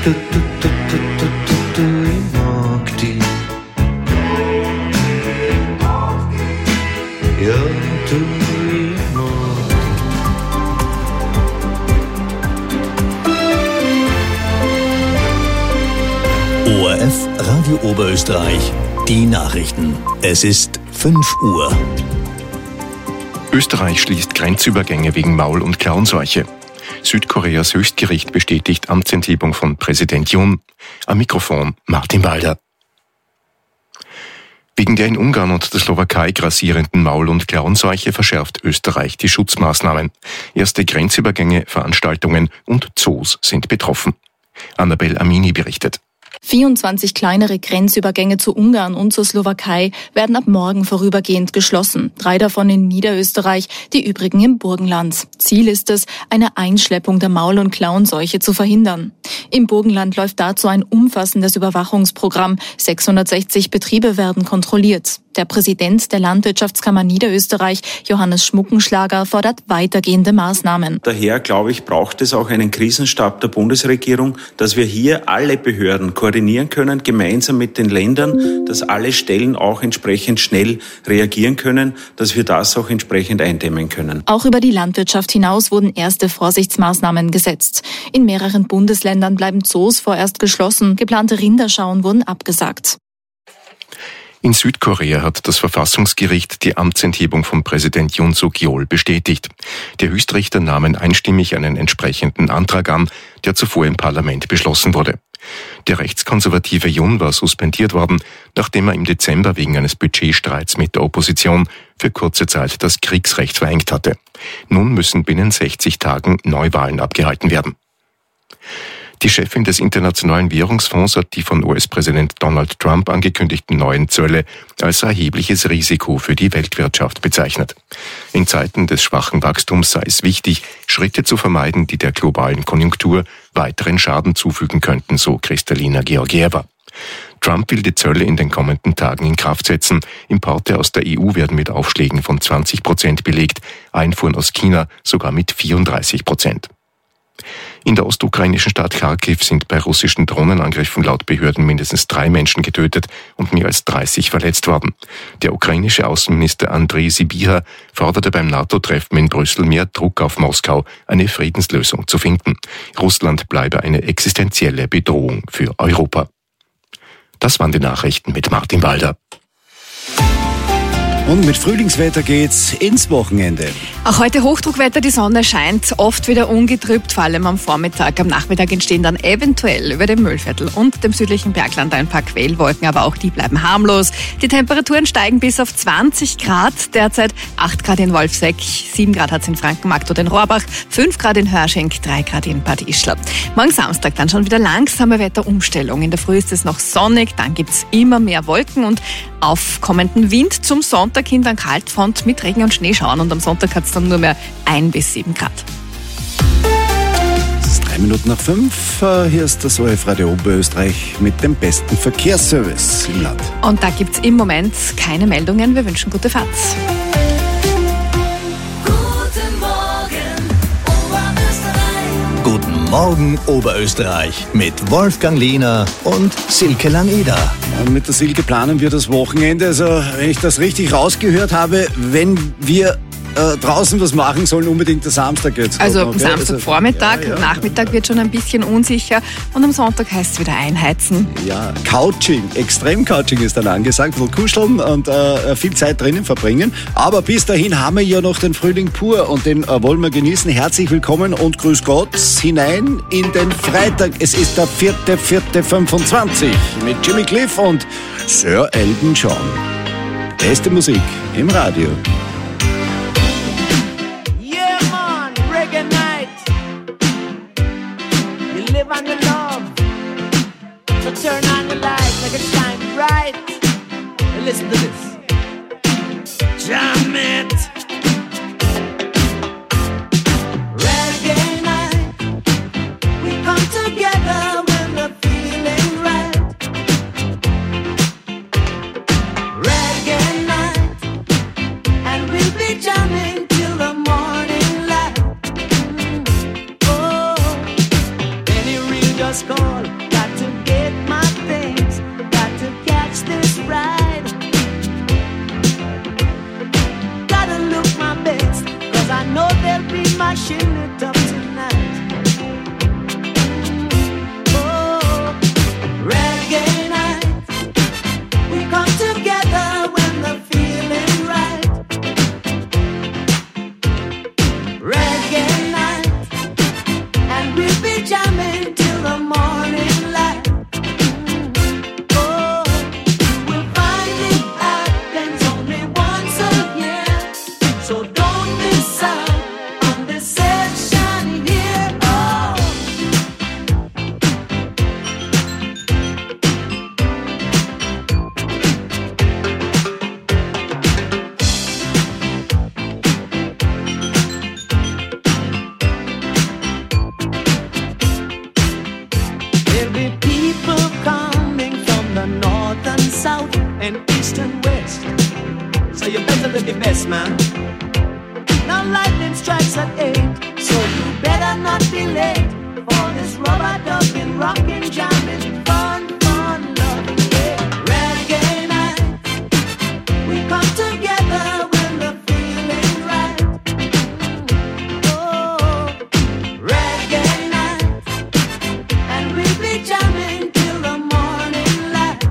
Ich mag dich. Ja, ich mag dich. ORF Radio Oberösterreich, die Nachrichten. Es ist 5 Uhr. Österreich schließt Grenzübergänge wegen Maul- und Klauenseuche. Südkoreas Höchstgericht bestätigt Amtsenthebung von Präsident Yoon. Am Mikrofon Martin Walder. Wegen der in Ungarn und der Slowakei grassierenden Maul- und Klauenseuche verschärft Österreich die Schutzmaßnahmen. Erste Grenzübergänge, Veranstaltungen und Zoos sind betroffen. Annabel Amini berichtet. 24 kleinere Grenzübergänge zu Ungarn und zur Slowakei werden ab morgen vorübergehend geschlossen. 3 davon in Niederösterreich, die übrigen im Burgenland. Ziel ist es, eine Einschleppung der Maul- und Klauenseuche zu verhindern. Im Burgenland läuft dazu ein umfassendes Überwachungsprogramm. 660 Betriebe werden kontrolliert. Der Präsident der Landwirtschaftskammer Niederösterreich, Johannes Schmuckenschlager, fordert weitergehende Maßnahmen. Daher, glaube ich, braucht es auch einen Krisenstab der Bundesregierung, dass wir hier alle Behörden koordinieren können, gemeinsam mit den Ländern, dass alle Stellen auch entsprechend schnell reagieren können, dass wir das auch entsprechend eindämmen können. Auch über die Landwirtschaft hinaus wurden erste Vorsichtsmaßnahmen gesetzt. In mehreren Bundesländern bleiben Zoos vorerst geschlossen. Geplante Rinderschauen wurden abgesagt. In Südkorea hat das Verfassungsgericht die Amtsenthebung von Präsident Yoon Suk-yeol bestätigt. Der Höchstrichter nahm einstimmig einen entsprechenden Antrag an, der zuvor im Parlament beschlossen wurde. Der rechtskonservative Yoon war suspendiert worden, nachdem er im Dezember wegen eines Budgetstreits mit der Opposition für kurze Zeit das Kriegsrecht verengt hatte. Nun müssen binnen 60 Tagen Neuwahlen abgehalten werden. Die Chefin des Internationalen Währungsfonds hat die von US-Präsident Donald Trump angekündigten neuen Zölle als erhebliches Risiko für die Weltwirtschaft bezeichnet. In Zeiten des schwachen Wachstums sei es wichtig, Schritte zu vermeiden, die der globalen Konjunktur weiteren Schaden zufügen könnten, so Kristalina Georgieva. Trump will die Zölle in den kommenden Tagen in Kraft setzen. Importe aus der EU werden mit Aufschlägen von 20% belegt, Einfuhren aus China sogar mit 34%. In der ostukrainischen Stadt Kharkiv sind bei russischen Drohnenangriffen laut Behörden mindestens 3 Menschen getötet und mehr als 30 verletzt worden. Der ukrainische Außenminister Andrei Sybiha forderte beim NATO-Treffen in Brüssel mehr Druck auf Moskau, eine Friedenslösung zu finden. Russland bleibe eine existenzielle Bedrohung für Europa. Das waren die Nachrichten mit Martin Walder. Und mit Frühlingswetter geht's ins Wochenende. Auch heute Hochdruckwetter, die Sonne scheint, oft wieder ungetrübt, vor allem am Vormittag. Am Nachmittag entstehen dann eventuell über dem Mühlviertel und dem südlichen Bergland ein paar Quellwolken, aber auch die bleiben harmlos. Die Temperaturen steigen bis auf 20 Grad, derzeit 8 Grad in Wolfseck, 7 Grad hat's in Frankenmarkt oder in Rohrbach, 5 Grad in Hörschenk, 3 Grad in Bad Ischl. Morgen Samstag dann schon wieder langsame Wetterumstellung. In der Früh ist es noch sonnig, dann gibt's immer mehr Wolken und aufkommenden Wind. Zum Sonntag hin dann Kaltfront mit Regen und Schneeschauern und am Sonntag hat es dann nur mehr 1 bis 7 Grad. Es ist 5:03. Hier ist das ORF Radio Oberösterreich mit dem besten Verkehrsservice im Land. Und da gibt's im Moment keine Meldungen. Wir wünschen gute Fahrt. Guten Morgen Oberösterreich mit Wolfgang Lehner und Silke Langeder. Mit der Silke planen wir das Wochenende. Also, wenn ich das richtig rausgehört habe, wenn wir draußen was machen sollen, unbedingt der Samstag jetzt. Also okay? Samstagvormittag, ja. Nachmittag wird schon ein bisschen unsicher und am Sonntag heißt es wieder einheizen. Ja, Couching, Extrem-Couching ist dann angesagt, wohl kuscheln und viel Zeit drinnen verbringen. Aber bis dahin haben wir ja noch den Frühling pur und den wollen wir genießen. Herzlich willkommen und grüß Gott hinein in den Freitag. Es ist der 4.4.25 mit Jimmy Cliff und Sir Elton John. Beste Musik im Radio. On your love, so turn on the light, make it shine bright, and listen to this. Jam it. Reggae night, we come together when the feeling right. Reggae night, and we'll be jamming till the morning light. last call. Got to get my things, got to catch this ride. Gotta look my best, cause I know they'll be mashing it up tonight. Oh, reggae night, we come together when the feeling right. Reggae night, and we'll be jamming till the morning light. Oh, you will find it happens only once a year, so don't miss out on this session here. Oh. There'll be people coming from the north and south and east and west, so you better live your best, man. Now lightning strikes at 8, so you better not be late for this rubber dubbing, rockin', jamming, fun, loving, yeah. Reggae night, we come together when the feeling right. Oh, reggae night, and we'll be jamming till the morning light.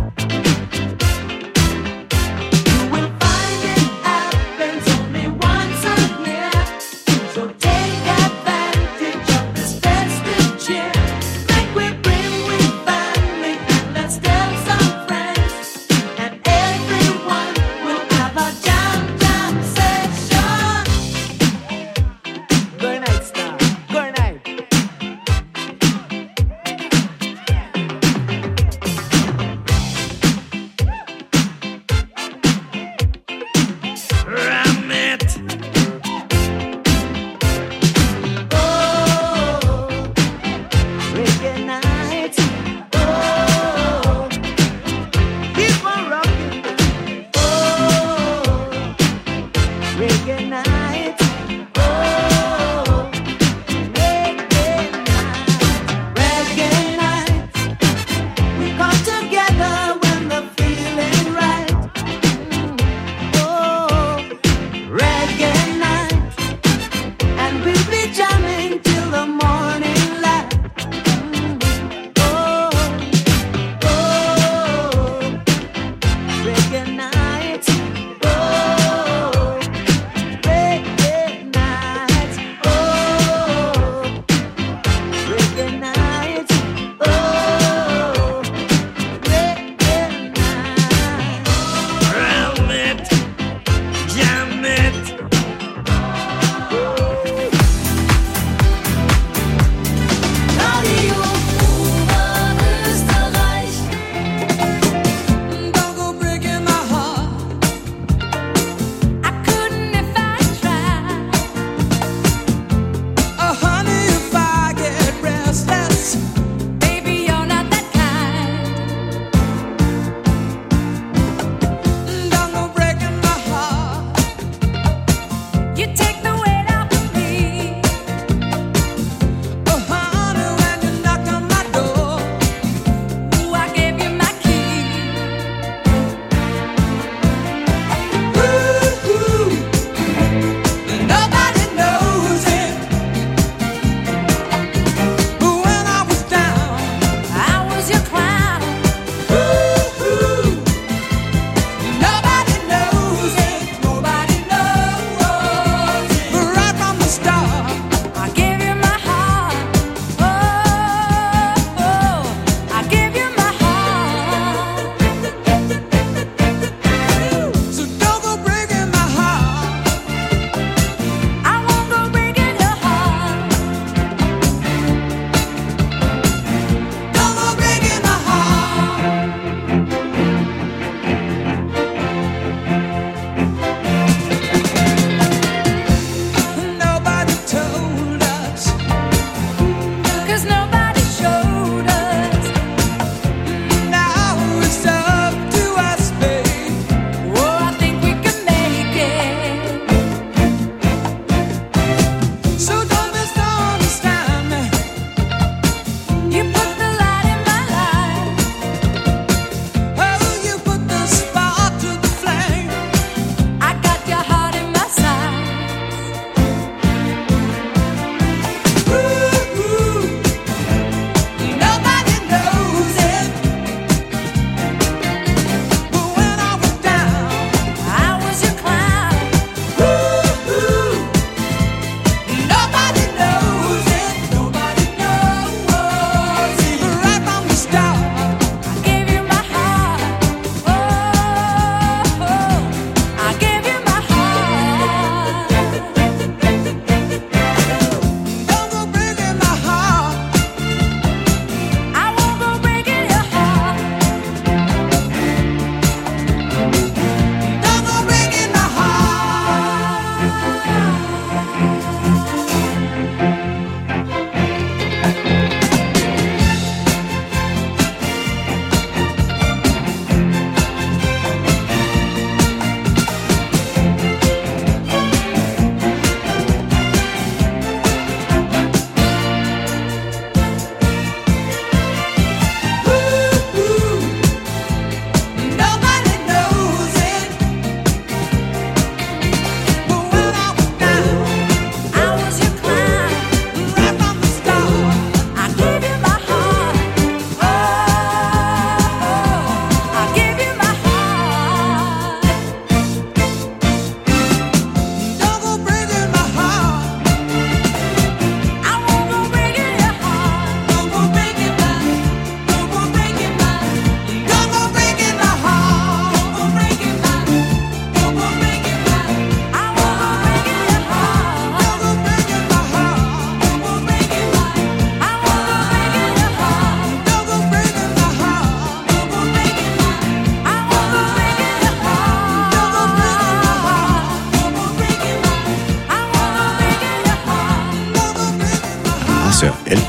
You will find it happens only once a year, so take advantage of this festive cheer. Make we bring with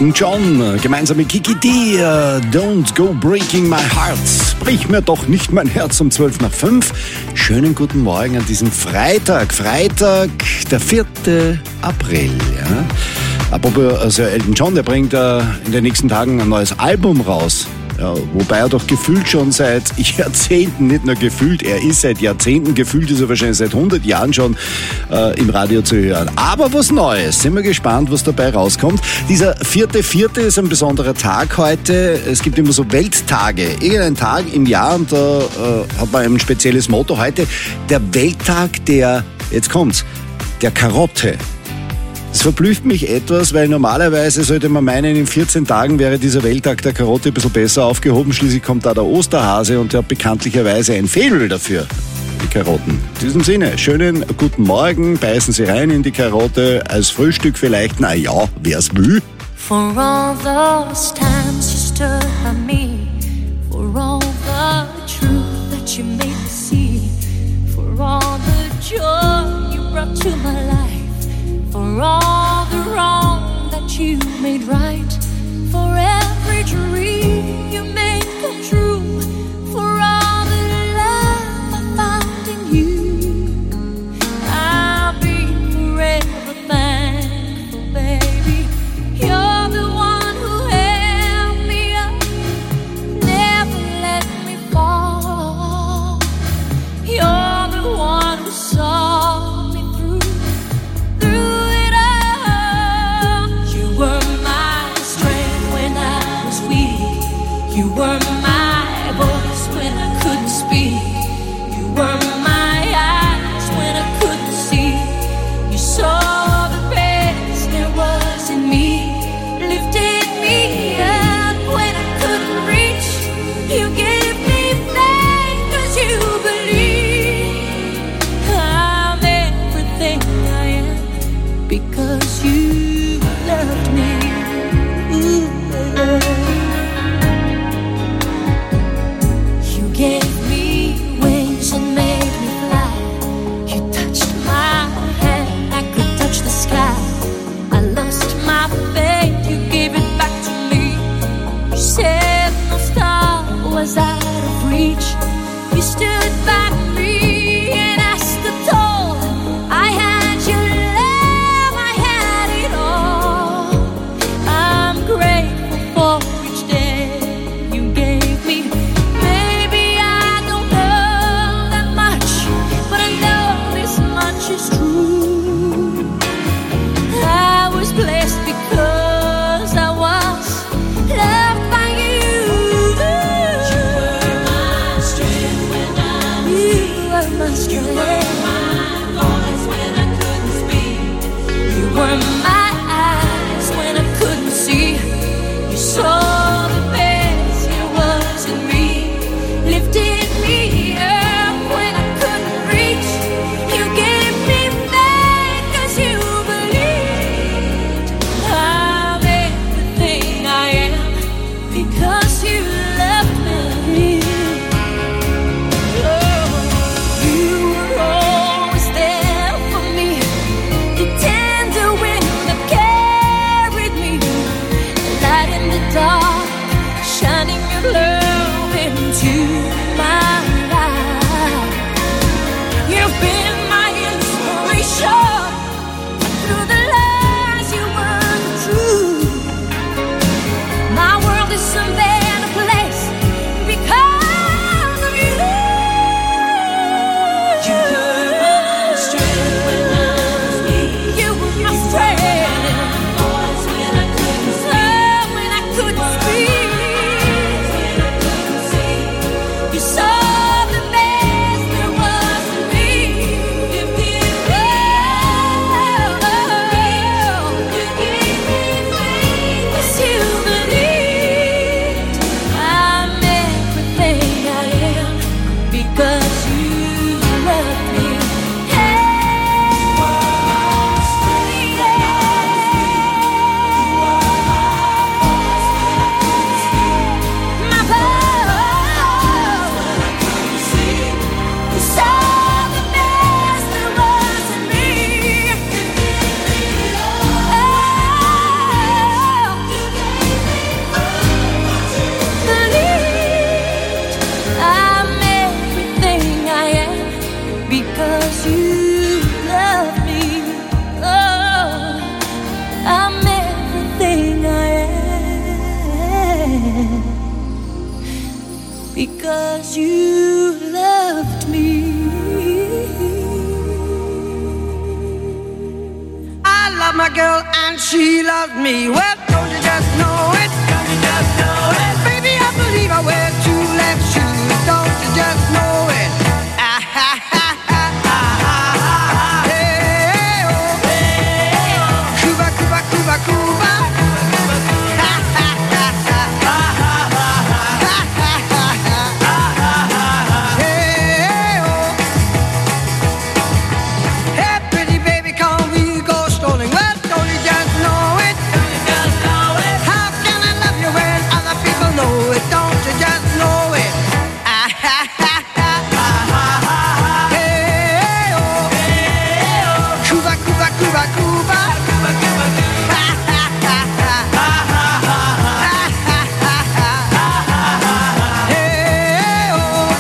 Elton John, gemeinsam mit Kiki D, Don't Go Breaking My Heart. Brich mir doch nicht mein Herz um 5:12. Schönen guten Morgen an diesem Freitag, der 4. April. Ja. Apropos also Elton John, der bringt in den nächsten Tagen ein neues Album raus. Ja, wobei er doch gefühlt schon seit Jahrzehnten, nicht nur gefühlt, er ist seit Jahrzehnten, gefühlt ist er wahrscheinlich seit 100 Jahren schon im Radio zu hören. Aber was Neues, sind wir gespannt, was dabei rauskommt. Dieser 4.4. ist ein besonderer Tag heute. Es gibt immer so Welttage, irgendein Tag im Jahr und da hat man ein spezielles Motto. Heute der Welttag der, jetzt kommt's, der Karotte. Das verblüfft mich etwas, weil normalerweise sollte man meinen, in 14 Tagen wäre dieser Welttag der Karotte ein bisschen besser aufgehoben. Schließlich kommt da der Osterhase und der hat bekanntlicherweise ein Faible dafür, die Karotten. In diesem Sinne, schönen guten Morgen, beißen Sie rein in die Karotte, als Frühstück vielleicht, na ja, wer's will. For all those times you stood by me, for all the truth that you made me see, for all the joy you brought to my life, for all the wrong that you made right, for every dream you made come true, for all the love I found in you, I'll be forever thankful, baby. You're the one who held me up, never let me fall. You're the one who saw me through it all. You were my strength when I was weak. You were my voice when I couldn't speak. You were my eyes when I couldn't see. You saw the best there was in me, lifted me up when I couldn't reach. You gave me faith 'cause you believe I'm everything I am because you loved me. Ooh, 'cause you loved me. I love my girl and she loves me. Well, don't you just know it? Don't you just know it? Baby, I believe I wear two left shoes. Don't you just know it? Ah, ha, ha, ha, ha, ha. Hey, oh. Hey, oh. Cuba, Cuba, Cuba, Cuba. Ha, ha, ha, ha. Ha, ha, ha, ha. Ha, ha, ha, ha. Hey, oh. Hey, pretty baby, come we go strolling. Well, don't you just know it? Don't you just know it? How can I love you when other people know it? Don't you just know it? Ah, ha, ha, ha, ha, ha, ha. Hey, oh. Hey, oh. Cuba, Cuba, Cuba, Cuba. Cuba, Cuba, Cuba. Ha, ha, ha, ha. Ha, ha, ha, ha. Ha, ha, ha, ha. Ha, ha, ha. Hey, oh.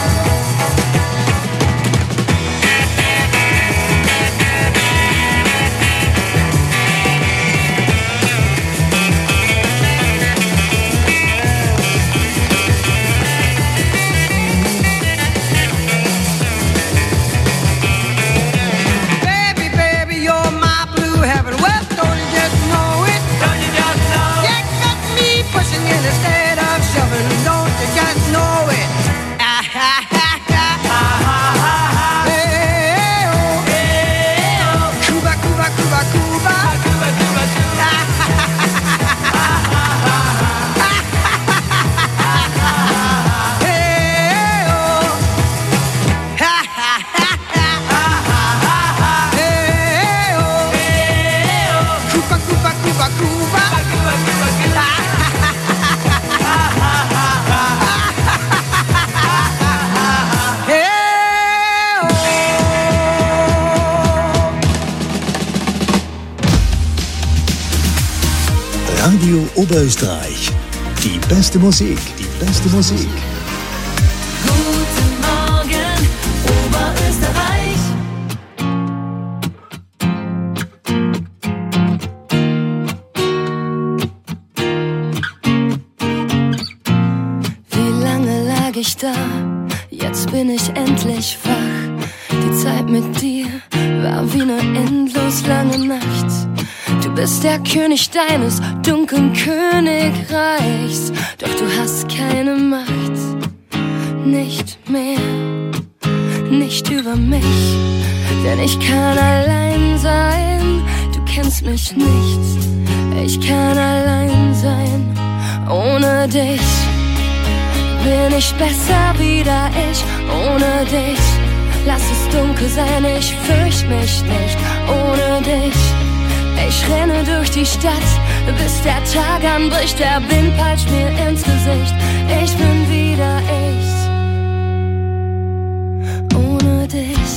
Baby, baby, you're my blue heaven. Well, don't you just know it? Don't you just know it? You got me pushing in instead of shoving. Don't you just know it? Ah, ha, ha, ha. Ha, ha, ha, ha. Hey, oh. Hey, oh. Cuba, Cuba, Cuba, Cuba. Cuba, Cuba, Cuba. Ah, ha, ha, ha, ha. Ha, ha, ha, ha. Hey, oh. Ha, ha, ha, ha. Ha, ha, ha, ha. Hey, oh. Hey, oh. Cuba, Cuba, Cuba, Cuba. Cuba, Cuba, Cuba. Ha, ha, ha, ha. Hey, oh. Radio Oberösterreich. Die beste Musik, die beste Musik. Guten Morgen, Oberösterreich. Wie lange lag ich da? Jetzt bin ich endlich wach. Die Zeit mit dir war wie eine endlos lange Nacht. Du bist der König deines dunklen Königreichs, doch du hast keine Macht, nicht mehr, nicht über mich, denn ich kann allein sein. Du kennst mich nicht, ich kann allein sein. Ohne dich bin ich besser wieder ich. Ohne dich lass es dunkel sein, ich fürchte mich nicht. Ohne dich ich renne durch die Stadt, bis der Tag anbricht. Der Wind peitscht mir ins Gesicht. Ich bin wieder ich. Ohne dich.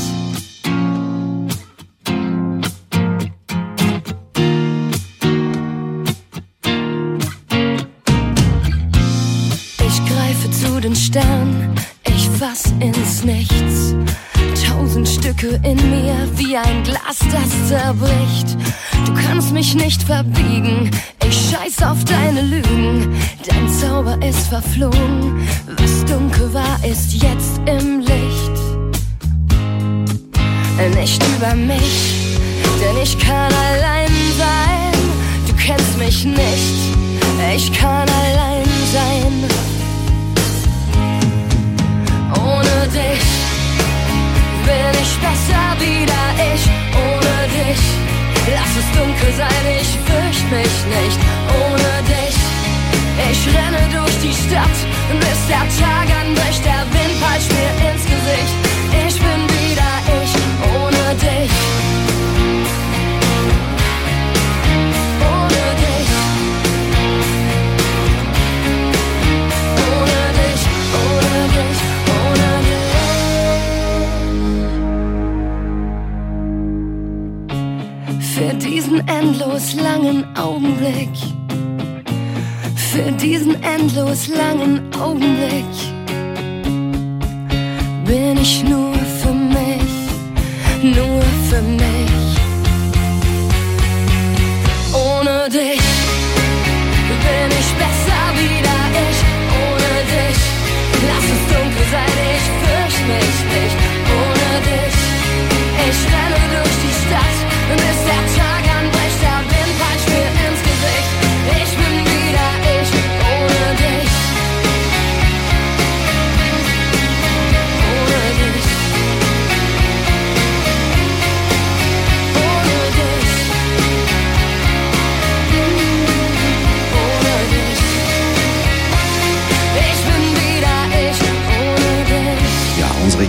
Ich greife zu den Sternen, ich fass ins Nichts. 1000 Stücke in mir, wie ein Glas, das zerbricht. Du kannst mich nicht verbiegen, ich scheiß auf deine Lügen. Dein Zauber ist verflogen, was dunkel war, ist jetzt im Licht. Nicht über mich, denn ich kann allein sein. Du kennst mich nicht, ich kann allein sein. Ohne dich bin ich besser wieder ich. Ohne dich lass es dunkel sein, ich fürchte mich nicht. Ohne dich ich renne durch die Stadt, bis der Tag anbricht. Der Wind peitscht mir ins Gesicht. Ich bin wieder ich. Ohne dich. Ohne dich. Ohne dich. Ohne dich. Ohne dich. Für diesen endlos langen Augenblick. Für diesen endlos langen Augenblick bin ich nur für mich, nur für mich. Ohne dich bin ich besser wieder ich. Ohne dich lass es dunkel sein.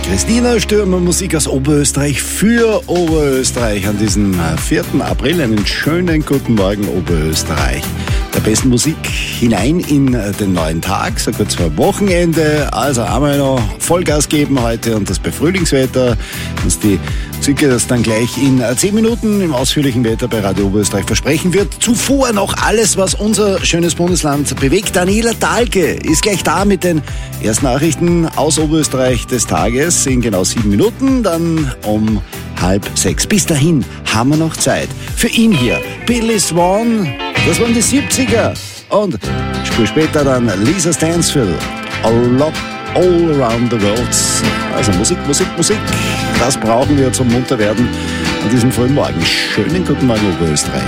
Christina Stürmer, Musik aus Oberösterreich für Oberösterreich an diesem 4. April. Einen schönen guten Morgen, Oberösterreich. Der besten Musik hinein in den neuen Tag, so kurz vor Wochenende. Also einmal noch Vollgas geben heute und das bei Frühlingswetter. Uns die Züge das dann gleich in 10 Minuten im ausführlichen Wetter bei Radio Oberösterreich versprechen wird. Zuvor noch alles, was unser schönes Bundesland bewegt. Daniela Dahlke ist gleich da mit den Erstnachrichten aus Oberösterreich des Tages in genau 7 Minuten, dann um 5:30. Bis dahin haben wir noch Zeit. Für ihn hier, Billy Swan, das waren die 70er. Und Spur später dann Lisa Stansfield, All Around the World. Also Musik, Musik, Musik. Das brauchen wir zum Munterwerden an diesem frühen Morgen. Schönen guten Morgen, Oberösterreich.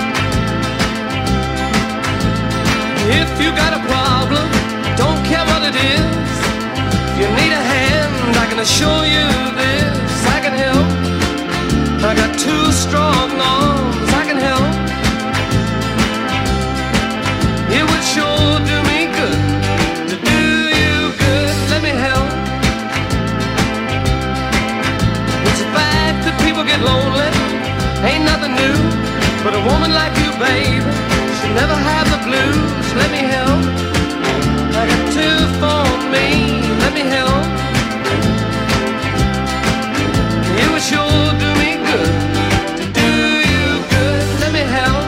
If you got a problem, don't care what it is. If you need a hand, I can assure you this. I can help. I got 2 strong arms, I can help. It would sure do me good to do you good. Let me help. It's a fact that people get lonely, ain't nothing new. But a woman like you, babe, should never have the blues. Let me help. I got 2 for me. Let me help. It would sure do me good to do you good. Let me help.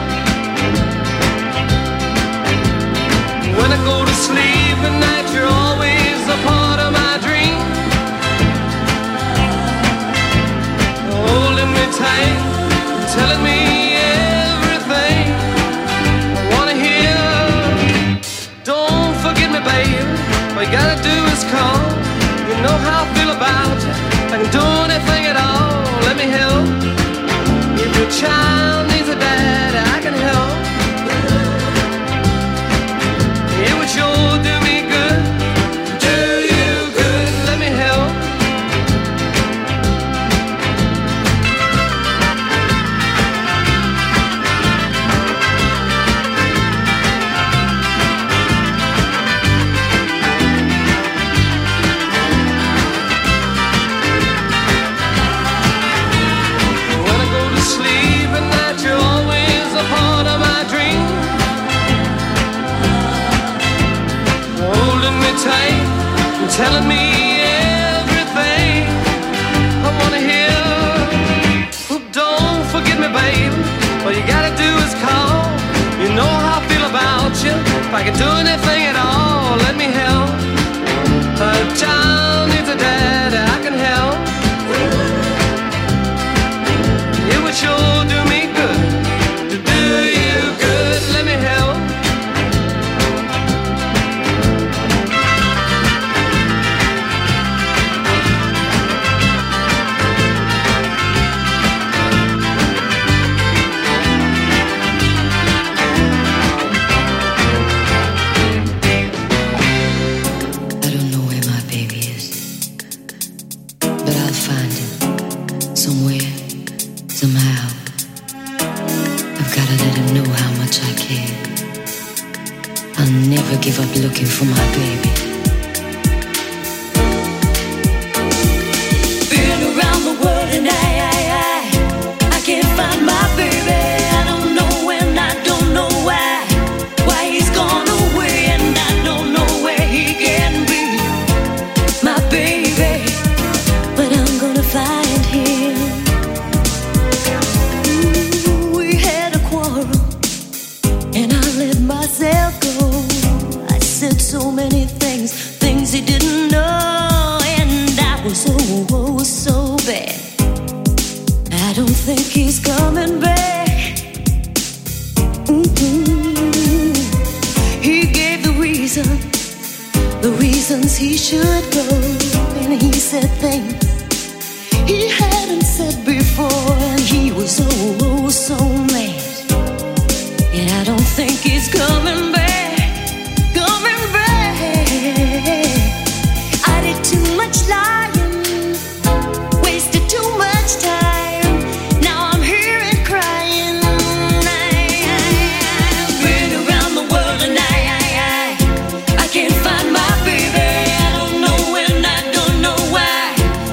When I go to sleep at night, you're always a part of my dream. Holding me tight, telling me everything I wanna hear. Don't forget me, babe. All you gotta do is call. You know how I feel about you. I can do anything at all. Let me help. If your child needs a dad, I can help. It would sure do me good. Do you good. Let me help. Tight and telling me everything I wanna hear. Oh, don't forget me, babe. All you gotta do is call. You know how I feel about you. If I can do anything at all, let me help. A child needs a dad, I can help. It would sure do me good to do you good. Let me help. Give up looking for my baby. Been around the world and I can't find my baby. I don't know when, I don't know why he's gone away, and I don't know where he can be, my baby. But I'm gonna find him. Ooh, we had a quarrel and I let myself go. Said so many things he didn't know, and I was so bad. I don't think he's coming back. Mm-hmm. He gave the reasons he should go, and he said things he hadn't said before, and he was so mad. And I don't think he's coming back. I did too much lying, wasted too much time. Now I'm here and crying. I've been around the world and I can't find my baby. I don't know when, I don't know why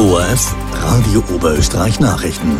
ORF Radio Oberösterreich Nachrichten.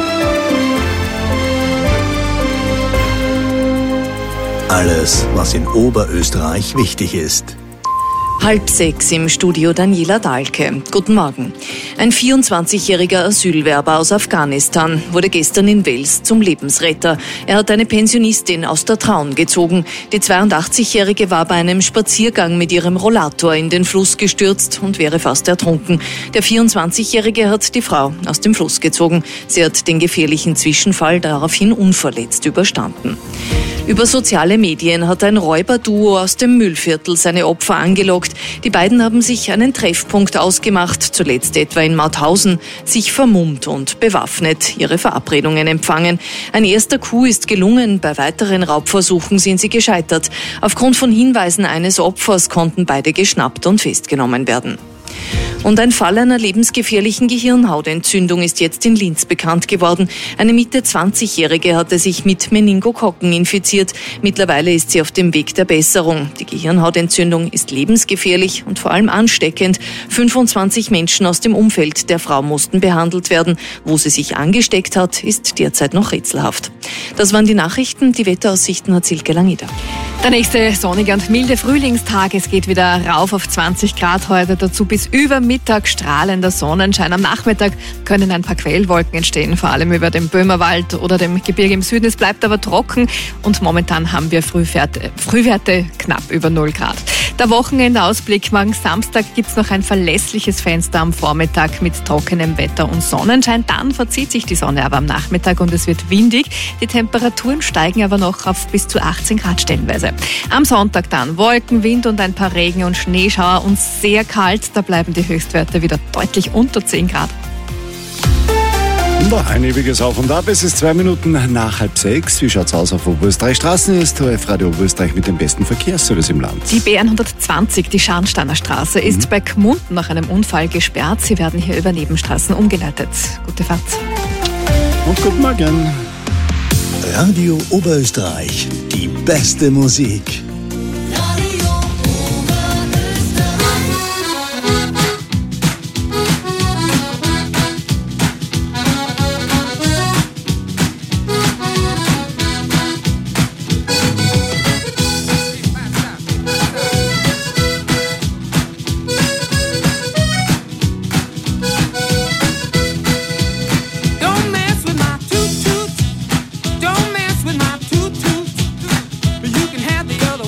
Alles, was in Oberösterreich wichtig ist. 5:30 im Studio Daniela Dahlke. Guten Morgen. Ein 24-jähriger Asylwerber aus Afghanistan wurde gestern in Wels zum Lebensretter. Er hat eine Pensionistin aus der Traun gezogen. Die 82-jährige war bei einem Spaziergang mit ihrem Rollator in den Fluss gestürzt und wäre fast ertrunken. Der 24-jährige hat die Frau aus dem Fluss gezogen. Sie hat den gefährlichen Zwischenfall daraufhin unverletzt überstanden. Über soziale Medien hat ein Räuberduo aus dem Mühlviertel seine Opfer angelockt. Die beiden haben sich einen Treffpunkt ausgemacht, zuletzt etwa in Mauthausen, sich vermummt und bewaffnet ihre Verabredungen empfangen. Ein erster Coup ist gelungen, bei weiteren Raubversuchen sind sie gescheitert. Aufgrund von Hinweisen eines Opfers konnten beide geschnappt und festgenommen werden. Und ein Fall einer lebensgefährlichen Gehirnhautentzündung ist jetzt in Linz bekannt geworden. Eine Mitte-20-Jährige hatte sich mit Meningokokken infiziert. Mittlerweile ist sie auf dem Weg der Besserung. Die Gehirnhautentzündung ist lebensgefährlich und vor allem ansteckend. 25 Menschen aus dem Umfeld der Frau mussten behandelt werden. Wo sie sich angesteckt hat, ist derzeit noch rätselhaft. Das waren die Nachrichten. Die Wetteraussichten hat Silke Langeder. Der nächste sonnige und milde Frühlingstag. Es geht wieder rauf auf 20 Grad heute. Dazu bis über Mittag strahlender Sonnenschein. Am Nachmittag können ein paar Quellwolken entstehen, vor allem über dem Böhmerwald oder dem Gebirge im Süden. Es bleibt aber trocken und momentan haben wir Frühwerte knapp über 0 Grad. Der Wochenendausblick. Morgen Samstag gibt es noch ein verlässliches Fenster am Vormittag mit trockenem Wetter und Sonnenschein. Dann verzieht sich die Sonne aber am Nachmittag und es wird windig. Die Temperaturen steigen aber noch auf bis zu 18 Grad stellenweise. Am Sonntag dann Wolken, Wind und ein paar Regen- und Schneeschauer und sehr kalt. Da bleiben die Höchstwerte wieder deutlich unter 10 Grad. Ein ewiges Auf und Ab. Es ist 2 Minuten nach 5:30. Wie schaut's aus auf Oberösterreich Straßen? Ist ORF Radio Oberösterreich mit dem besten Verkehrsservice im Land. Die B120, die Scharnsteiner Straße, ist bei Gmunden nach einem Unfall gesperrt. Sie werden hier über Nebenstraßen umgeleitet. Gute Fahrt. Und guten Morgen. Radio Oberösterreich, die beste Musik. Don't mess with my toot-toot. Don't mess with my toot-toot. You can have the other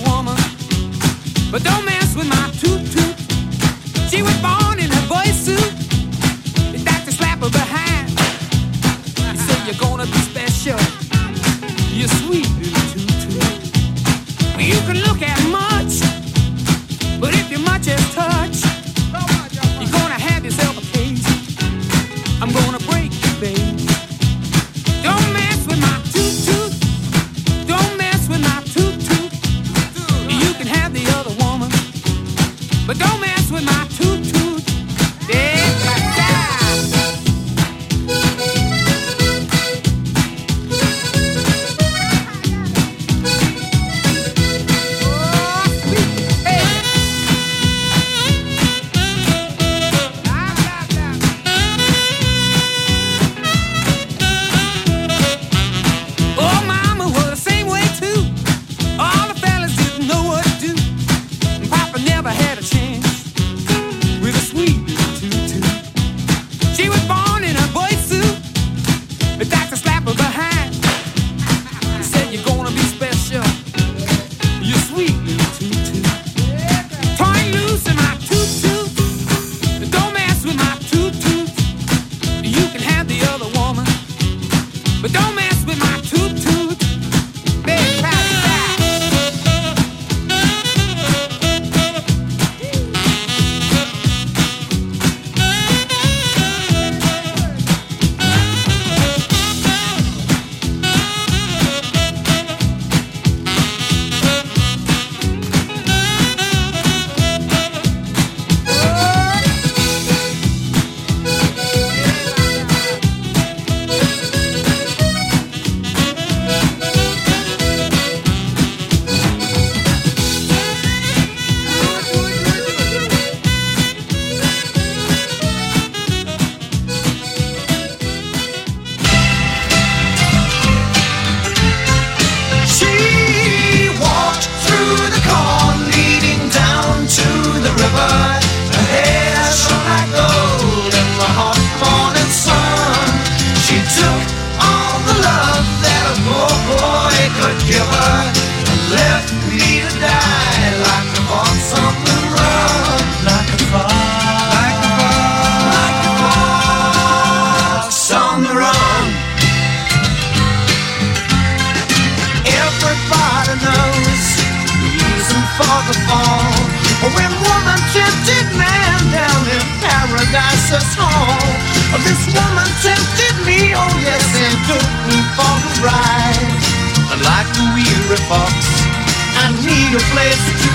hungry fox. I need a place to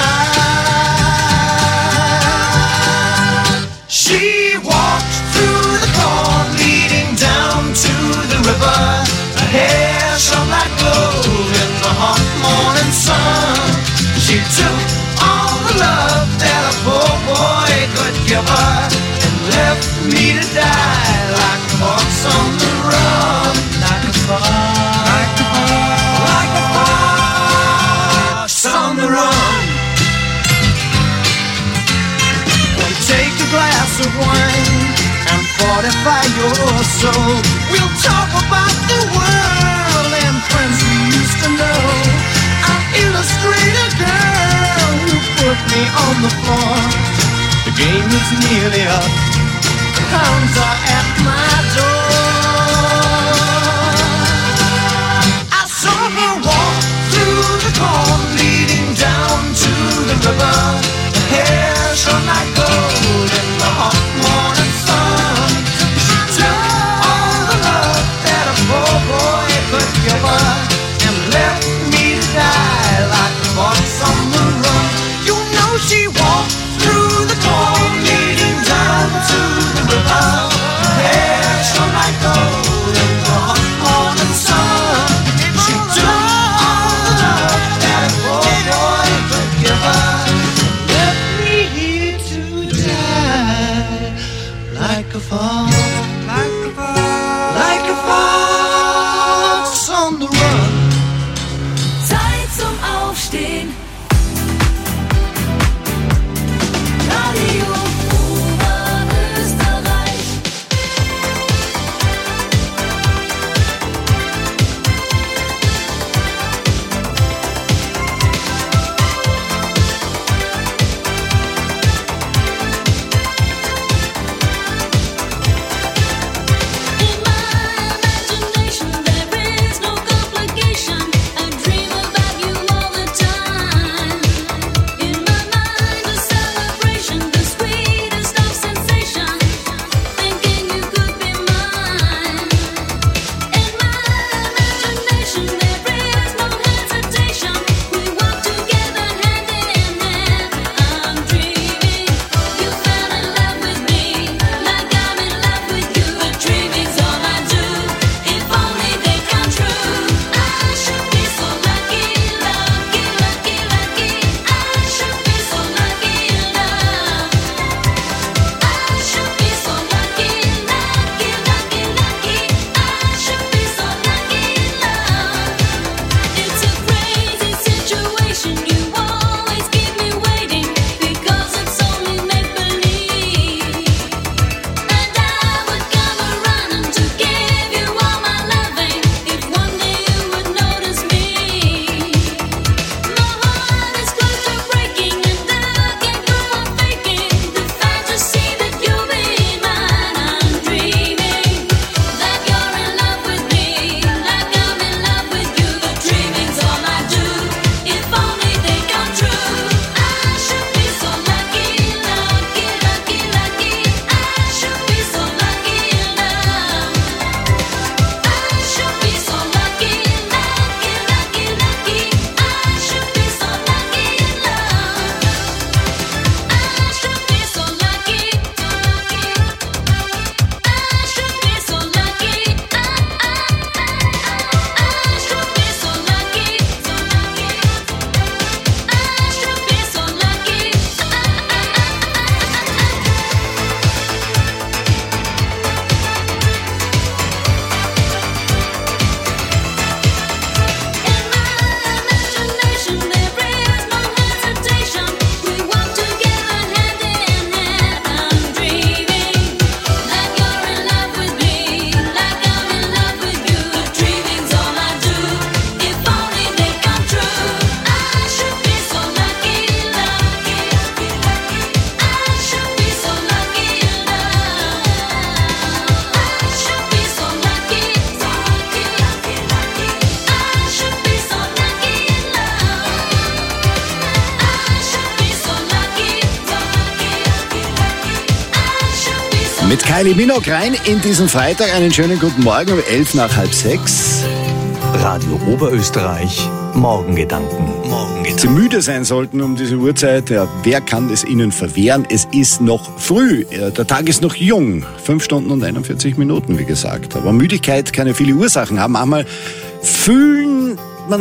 hide. She walked through the corn leading down to the river. Her hair shone like gold in the hot morning sun. She took all the love that a poor boy could give her and left me to die like a fox on the run. Like a fox, like a fox, like a fox on the run. Take a glass of wine and fortify your soul. We'll talk about the world and friends we used to know. I'll illustrate a girl who put me on the floor. The game is nearly up. The hounds are at my door. I saw her walk through the corn leading down to the river. Her hair shone like gold in the hot morning sun. She took all the love that a poor boy could give her and left me to die like a fox on the run. You know she walked through the corn leading down to the river. Her hair shone like gold in the hot morning sun. She took all the love that a poor boy could give her. Like a fox, like a fox, like a fox on the run. Zeit zum Aufstehen. Radio Oberösterreich. Mit Kylie Minogue rein in diesen Freitag. Einen schönen guten Morgen um 6:11. Radio Oberösterreich Morgengedanken. Sie müde sein sollten um diese Uhrzeit, ja, wer kann es Ihnen verwehren? Es ist noch früh, der Tag ist noch jung, 5 Stunden und 41 Minuten, wie gesagt. Aber Müdigkeit kann ja viele Ursachen haben. Einmal fühlt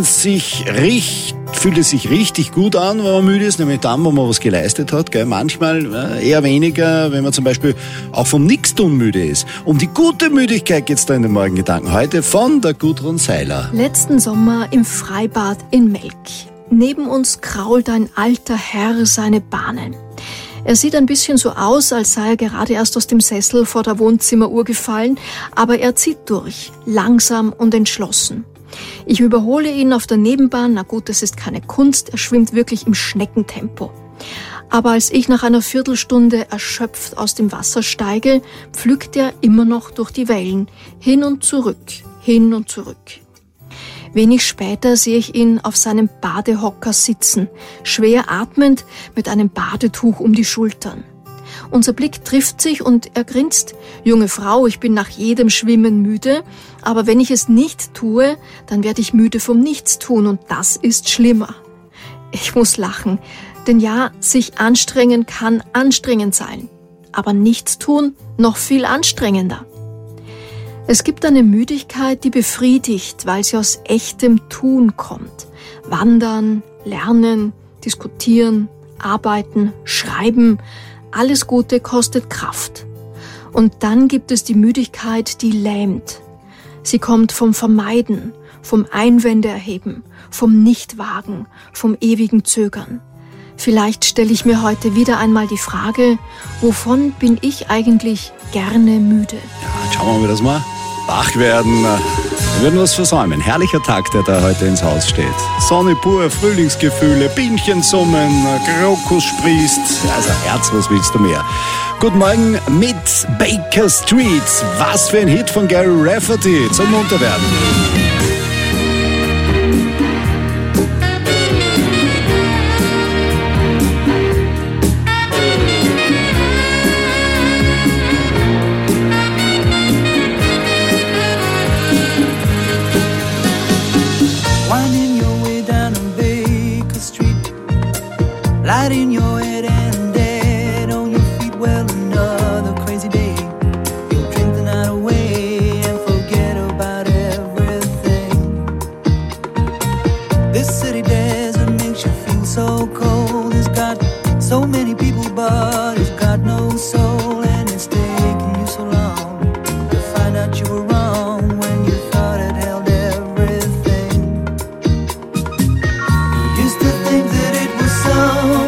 es sich richtig gut an, wenn man müde ist, nämlich dann, wo man was geleistet hat. Gell? Manchmal eher weniger, wenn man zum Beispiel auch vom Nichtstun müde ist. Um die gute Müdigkeit geht's da in den Morgengedanken. Heute von der Gudrun Seiler. Letzten Sommer im Freibad in Melk. Neben uns krault ein alter Herr seine Bahnen. Er sieht ein bisschen so aus, als sei er gerade erst aus dem Sessel vor der Wohnzimmeruhr gefallen, aber er zieht durch, langsam und entschlossen. Ich überhole ihn auf der Nebenbahn, na gut, das ist keine Kunst, er schwimmt wirklich im Schneckentempo. Aber als ich nach einer Viertelstunde erschöpft aus dem Wasser steige, pflügt er immer noch durch die Wellen, hin und zurück, hin und zurück. Wenig später sehe ich ihn auf seinem Badehocker sitzen, schwer atmend mit einem Badetuch um die Schultern. Unser Blick trifft sich und er grinst. Junge Frau, ich bin nach jedem Schwimmen müde, aber wenn ich es nicht tue, dann werde ich müde vom Nichtstun und das ist schlimmer. Ich muss lachen, denn ja, sich anstrengen kann anstrengend sein, aber Nichtstun noch viel anstrengender. Es gibt eine Müdigkeit, die befriedigt, weil sie aus echtem Tun kommt. Wandern, lernen, diskutieren, arbeiten, schreiben, alles Gute kostet Kraft. Und dann gibt es die Müdigkeit, die lähmt. Sie kommt vom Vermeiden, vom Einwände erheben, vom Nichtwagen, vom ewigen Zögern. Vielleicht stelle ich mir heute wieder einmal die Frage, wovon bin ich eigentlich gerne müde? Ja, schauen wir das mal. Wach werden, wir würden was versäumen. Herrlicher Tag, der da heute ins Haus steht. Sonne pur, Frühlingsgefühle, Bienchen summen, Krokus sprießt. Also Herz, was willst du mehr? Guten Morgen mit Baker Street. Was für ein Hit von Gary Rafferty zum Munterwerden. In your head and dead on your feet. Well, another crazy day. You'll drink the night away and forget about everything. This city desert makes you feel so cold. It's got so many people, but it's got no soul. And it's taken you so long to find out you were wrong when you thought it held everything. You used to think that it was so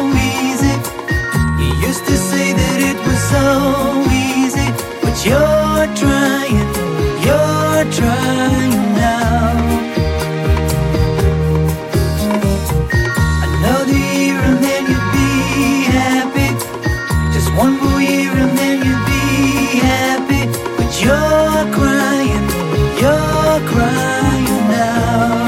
so easy, but you're trying now. Another year and then you'd be happy. Just one more year and then you'd be happy. But you're crying now.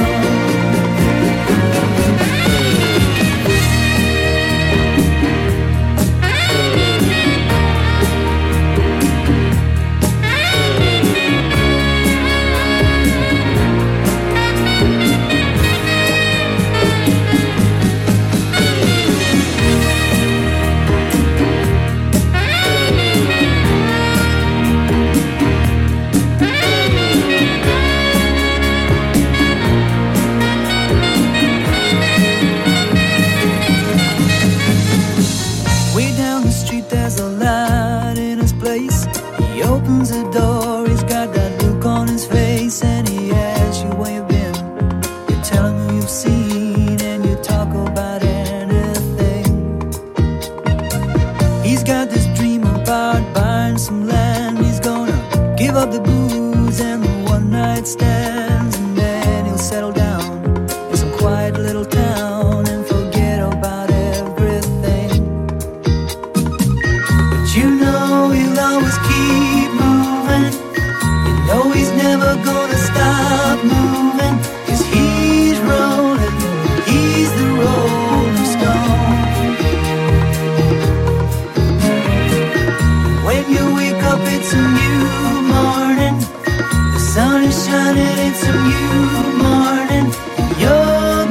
Shining, it's a new morning. You're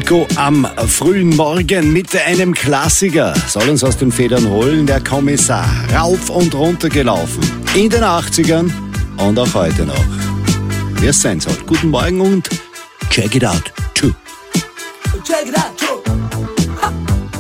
Nico am frühen Morgen mit einem Klassiker. Soll uns aus den Federn holen, der Kommissar. Rauf und runter gelaufen. In den 80ern und auch heute noch. Wie es sein soll. Guten Morgen und check it out. Tschüss. Check it out, too. Ha.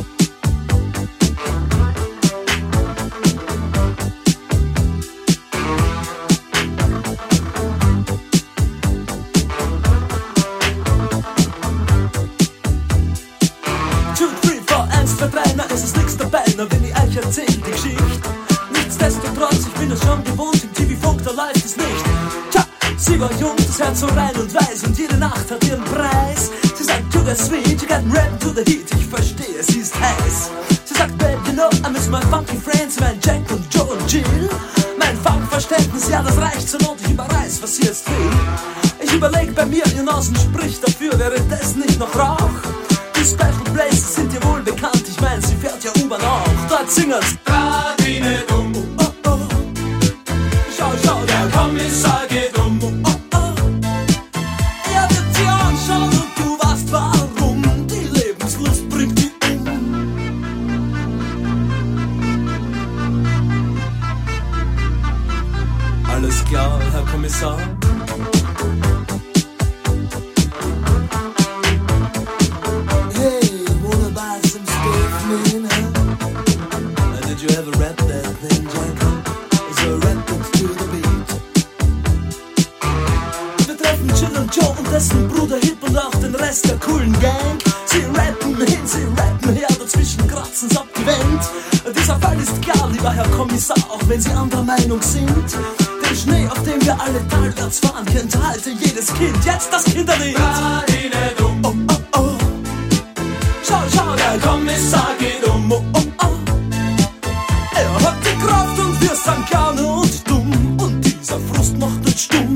Es ist nichts dabei, nur wenn ich euch erzähl die Geschichte. Nichtsdestotrotz, ich bin es schon gewohnt, im TV-Funk, da läuft es nicht. Tja, sie war jung, das Herz so rein und weiß und jede Nacht hat ihren Preis. Sie sagt, you got sweet, you got rap to the heat, ich verstehe, sie ist heiß. Sie sagt, babe, you know, I miss my funky friends, mein Jack und Joe und Jill. Mein Funkverständnis, ja, das reicht zur Not, ich überreiß, was sie jetzt will. Ich überleg bei mir, ihr Nasen spricht dafür, wäre das nicht noch Rauch? Die Special Places sind dir wohl bekannt, ich mein, sie fährt ja U-Bahn auch. Dort singen's Radine dumm, oh, oh. Schau, schau, der Kommissar geht um, oh, oh. Er wird sie anschauen und du weißt warum. Die Lebenslust bringt die Alles klar, Herr Kommissar? Dessen Bruder Hip und auch den Rest der coolen Gang. Sie rappen hin, sie rappen her, dazwischen kratzen's ab die Wand. Dieser Fall ist klar, lieber Herr Kommissar, auch wenn Sie anderer Meinung sind. Den Schnee, auf dem wir alle talwärts fahren, kennt heute jedes Kind. Jetzt das Kinderlied. Radine dumm, oh, oh, oh. Schau, schau, der Kommissar geht um, oh, oh, oh. Er hat die Kraft und wir sind gerne und dumm. Und dieser Frust macht uns stumm.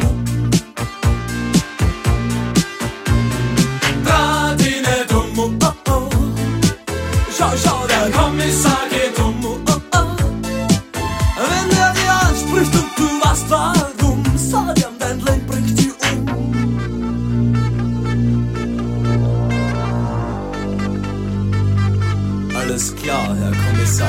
Schau, der Kommissar geht um, oh, oh. Wenn er dir anspricht und du weißt warum, sag ihm, dein Leben bringt dich um. Alles klar, Herr Kommissar.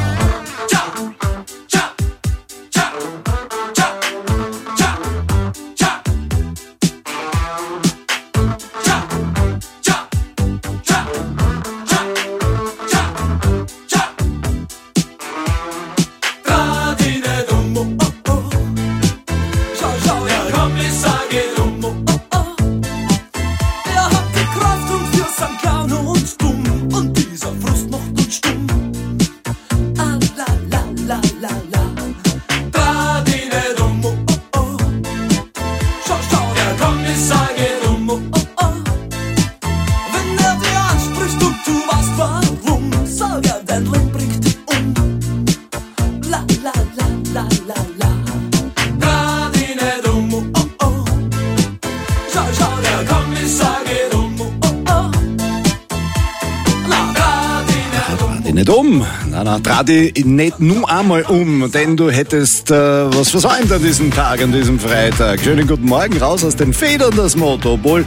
Nicht um. Na, dreh dich nicht nur einmal um, denn du hättest was versäumt an diesem Tag, an diesem Freitag. Schönen guten Morgen, raus aus den Federn das Motto. Obwohl,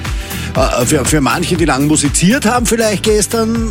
für manche, die lang musiziert haben, vielleicht gestern,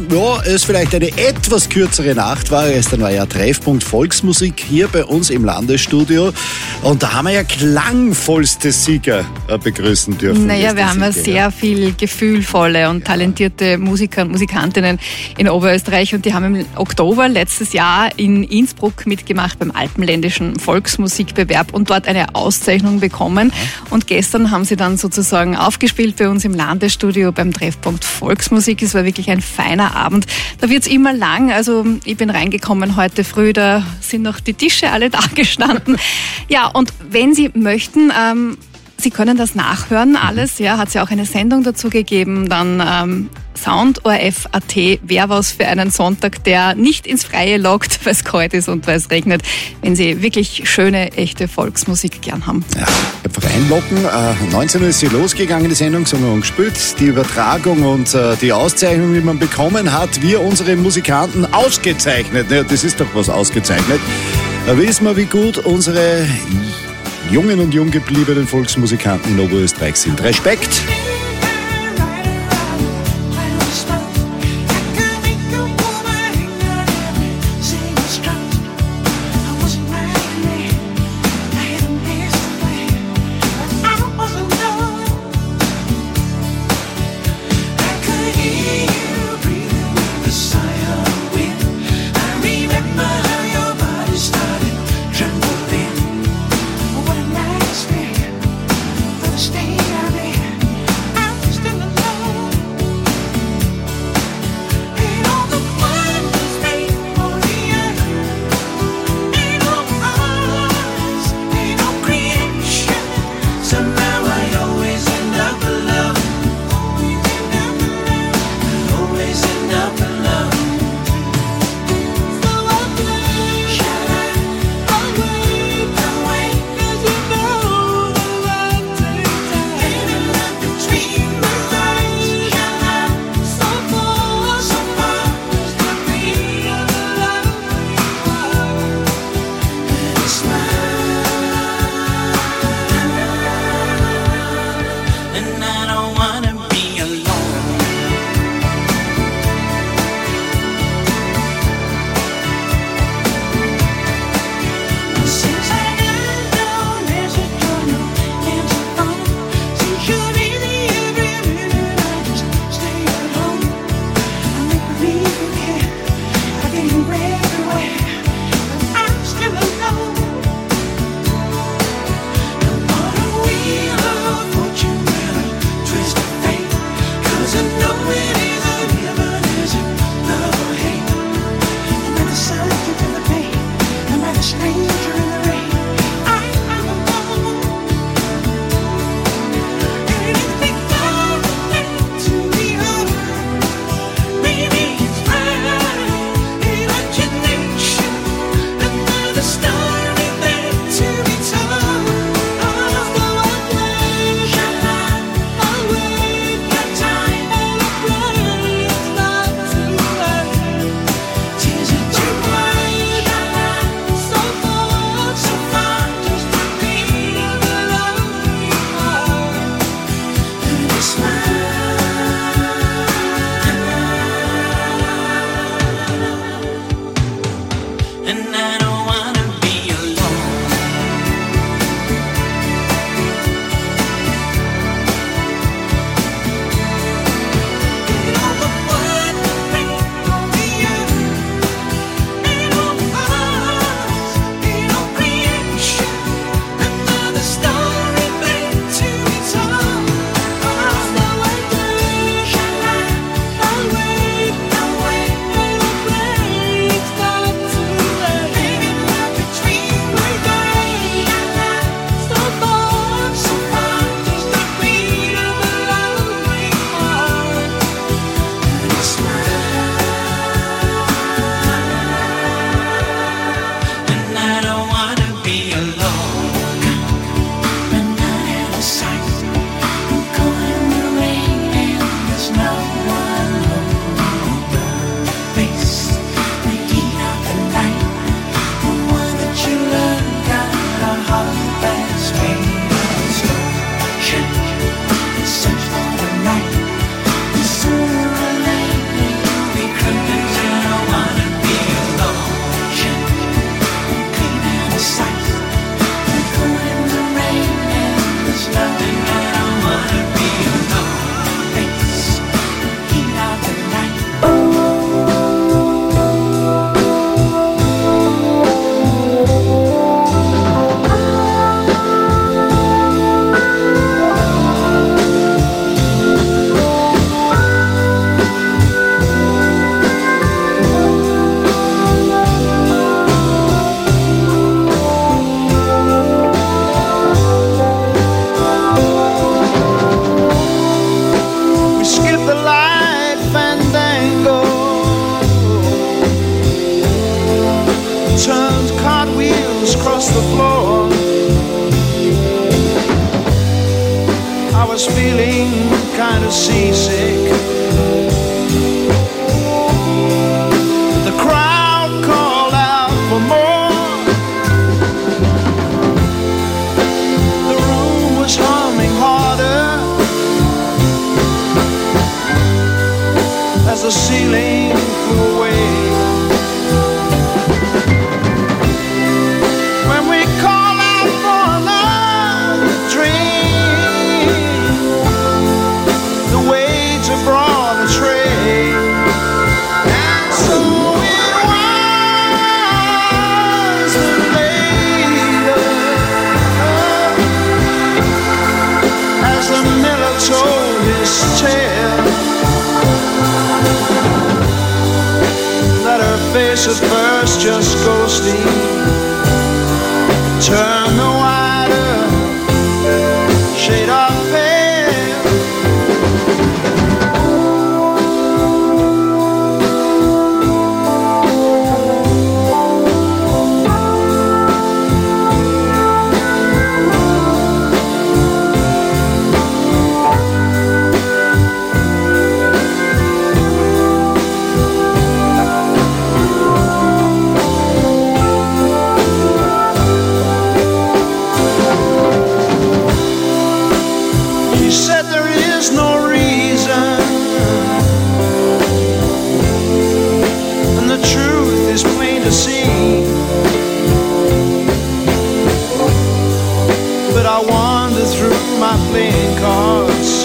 es vielleicht eine etwas kürzere Nacht war. Gestern war ja Treffpunkt Volksmusik hier bei uns im Landesstudio. Und da haben wir ja klangvollste Sieger begrüßen dürfen. Naja, wir haben ja sehr viel gefühlvolle und talentierte Musiker und Musikantinnen in Oberösterreich. Und die haben im Oktober letztes Jahr in Innsbruck mitgemacht beim Alpenländischen Volksmusikbewerb und dort eine Auszeichnung bekommen. Und gestern haben sie dann sozusagen aufgespielt bei uns im Landesstudio beim Treffpunkt Volksmusik. Es war wirklich ein feiner Abend. Da wird's immer lang. Also ich bin reingekommen heute früh, da sind noch die Tische alle da gestanden. Ja, und wenn Sie möchten, Sie können das nachhören, alles. Ja, hat es ja auch eine Sendung dazu gegeben. Dann Sound.orf.at wäre was für einen Sonntag, der nicht ins Freie lockt, weil es kalt ist und weil es regnet, wenn Sie wirklich schöne, echte Volksmusik gern haben. Ja, einfach einloggen. 19 Uhr ist sie losgegangen, die Sendung, so haben wir gespielt. Die Übertragung und die Auszeichnung, die man bekommen hat, wir unsere Musikanten ausgezeichnet. Ja, das ist doch was ausgezeichnet. Da wissen wir, wie gut unsere jungen und jung gebliebenen Volksmusikanten in Oberösterreich sind. Respekt! turned cartwheels across the floor. I was feeling kind of seasick. The crowd called out for more. The room was humming harder as the ceiling flew away. When we call out for another drink, the waiter brought a tray, and so it was that later, as the miller told his tale, that her face at first just ghostly turned the wider shade of pale. She said there is no reason, and the truth is plain to see. But I wander through my playing cards,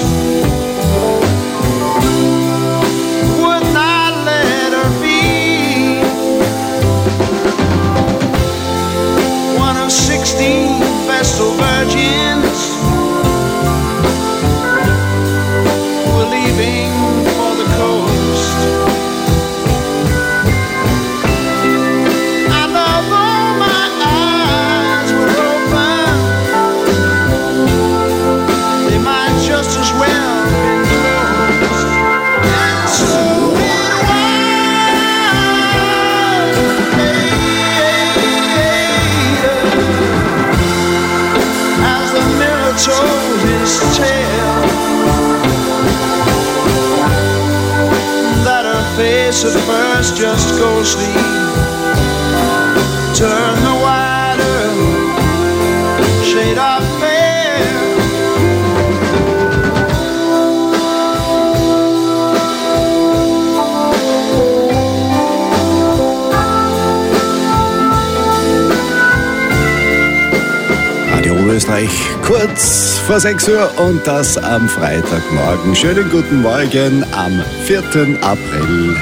would not let her be one of 16 Vestal virgins leaving for the coast. And although my eyes were open, they might just as well have been closed. And so it was as the mirror told his tale, that her face at first just ghostly turned the wider shade of pale. Radio Oberösterreich, kurz vor 6 Uhr und das am Freitagmorgen. Schönen guten Morgen am 4. April.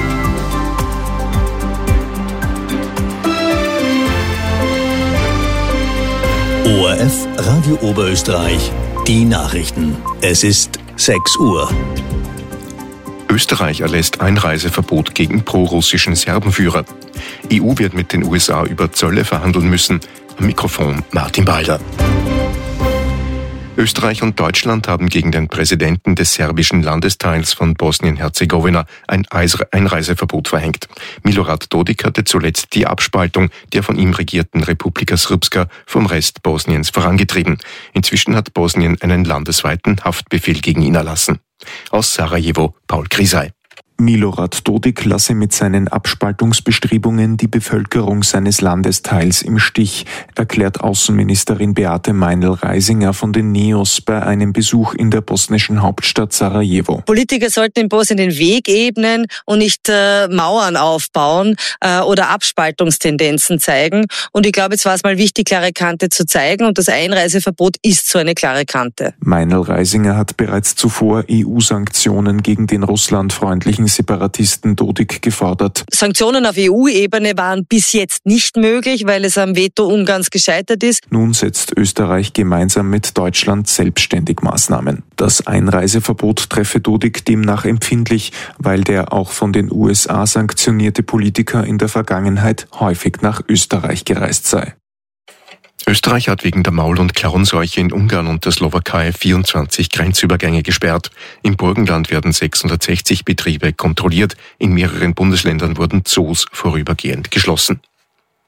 ORF Radio Oberösterreich, die Nachrichten. Es ist 6 Uhr. Österreich erlässt Einreiseverbot gegen prorussischen Serbenführer. EU wird mit den USA über Zölle verhandeln müssen. Am Mikrofon Martin Balder. Österreich und Deutschland haben gegen den Präsidenten des serbischen Landesteils von Bosnien-Herzegowina ein Einreiseverbot verhängt. Milorad Dodik hatte zuletzt die Abspaltung der von ihm regierten Republika Srpska vom Rest Bosniens vorangetrieben. Inzwischen hat Bosnien einen landesweiten Haftbefehl gegen ihn erlassen. Aus Sarajevo, Paul Krisay. Milorad Dodik lasse mit seinen Abspaltungsbestrebungen die Bevölkerung seines Landesteils im Stich, erklärt Außenministerin Beate Meinl-Reisinger von den NEOS bei einem Besuch in der bosnischen Hauptstadt Sarajevo. Politiker sollten in Bosnien den Weg ebnen und nicht Mauern aufbauen oder Abspaltungstendenzen zeigen. Und ich glaube, jetzt war es mal wichtig, klare Kante zu zeigen, und das Einreiseverbot ist so eine klare Kante. Meinl-Reisinger hat bereits zuvor EU-Sanktionen gegen den russlandfreundlichen Separatisten Dodik gefordert. Sanktionen auf EU-Ebene waren bis jetzt nicht möglich, weil es am Veto Ungarns gescheitert ist. Nun setzt Österreich gemeinsam mit Deutschland selbstständig Maßnahmen. Das Einreiseverbot treffe Dodik demnach empfindlich, weil der auch von den USA sanktionierte Politiker in der Vergangenheit häufig nach Österreich gereist sei. Österreich hat wegen der Maul- und Klauenseuche in Ungarn und der Slowakei 24 Grenzübergänge gesperrt. Im Burgenland werden 660 Betriebe kontrolliert. In mehreren Bundesländern wurden Zoos vorübergehend geschlossen.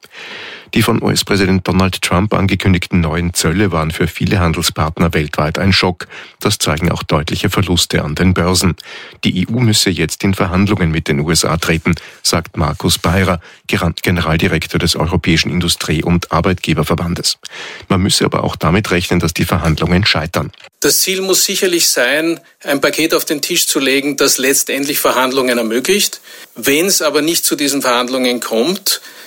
Die von US-Präsident Donald Trump angekündigten neuen Zölle waren für viele Handelspartner weltweit ein Schock. Das zeigen auch deutliche Verluste an den Börsen. Die EU müsse jetzt in Verhandlungen mit den USA treten, sagt Markus Beirer, Generaldirektor des Europäischen Industrie- und Arbeitgeberverbandes. Man müsse aber auch damit rechnen, dass die Verhandlungen scheitern. Das Ziel muss sicherlich sein, ein Paket auf den Tisch zu legen, das letztendlich Verhandlungen ermöglicht. Wenn es aber nicht zu diesen Verhandlungen kommt,